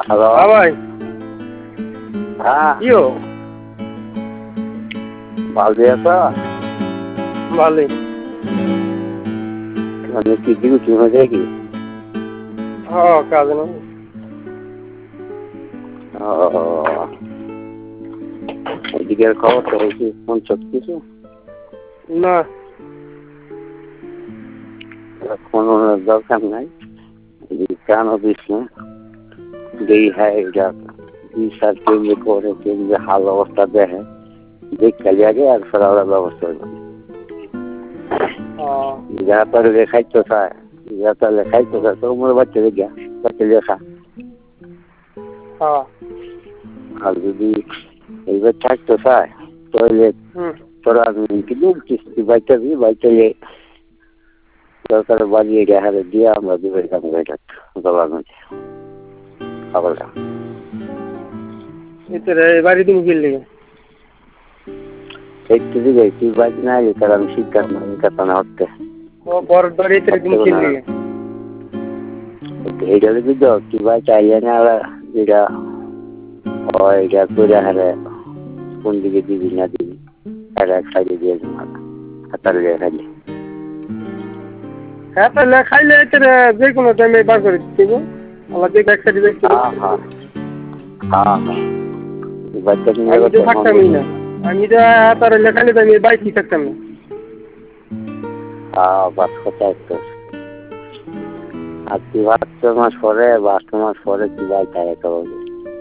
Hello. হ্যাঁ ভাই, হ্যাঁ, কিও ভালো আছো? ভালোই। মানে কি ডিউটি হয়ে যায় কি? হ্যাঁ, কাজে না। ও, এদিকের খবর তো হয়েছে ফোন সব কিছু না, ফোন দরকার নাই। কেন দিস না যেই হ্যাঁ এটা বিচার কেন্দ্রে করে কেন্দ্রে হাল অবস্থা দেখে দেখ খালি আগে আর ফেরার ব্যবস্থা করবে। যারা তাহলে লেখাইতে চায়, যারা তাহলে লেখাইতে চায় তো আমার বাচ্চা লেখা বাচ্চা লেখা। হ্যাঁ, আর যদি এইবার থাকতে চায় তাহলে তোরা কিন্তু কিস্তি বাইতে দিই বাইতে সরকারের বাড়িয়ে হারে দিয়ে আমরা দুবের কাম এটা গভর্নমেন্ট খবরটা এতে বাড়ি তুমি কিনলে একটু দিকে তুই বাইক না এলে তার আমি শিক্ষার না কথা না হচ্ছে বড় বাড়ি এতে তুমি কিনলে এইটা যদি তো তুই ভাই চাইলে না যেটা হয় এটা করে হারে কোন দিকে দিবি না দিবি আর এক সাইডে দিয়ে হাতার দিয়ে খাইলে হ্যাঁ তাহলে খাইলে এতে যে কোনো টাইমে বার করে দিতে আমার যে এক সাইডে দেখতে হ্যাঁ হ্যাঁ হ্যাঁ হ্যাঁ বাচ্চা নিয়ে আমি তো থাকতামই না। আমি তো তার লেখালে তো আমি বাইকই থাকতাম না। হ্যাঁ বাস কথা একটু আর তুই 8 মাস পরে বা 8 মাস পরে তুই ভাই তাই একটা বলবি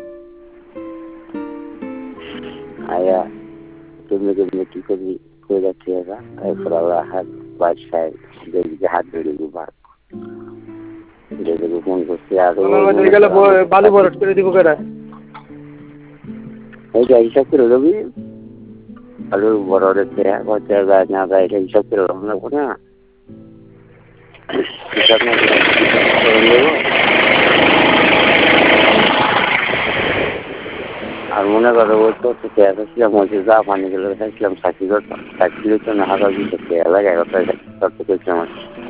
আয়া তুমি তুমি কি করবি করে যাচ্ছি এরা এরপর আবার হাত বাসায় দেখবি হাত বেড়ে দিবি ভাগ দেখবি ফোন করছি আর গেলে বালু বরট করে দিব কেরা এইটা হিসাব করে দেবি আলু বড় রেখে হচ্ছে গাছ না গাছ এটা হিসাব করে নেবো না হিসাব না করে নেবো আর মনে করো ওই তো খেয়েছিলাম হচ্ছে যা পানি গেলে খাইছিলাম 60 তো না হাজার দিতে খেয়ে লাগে করতে করছিলাম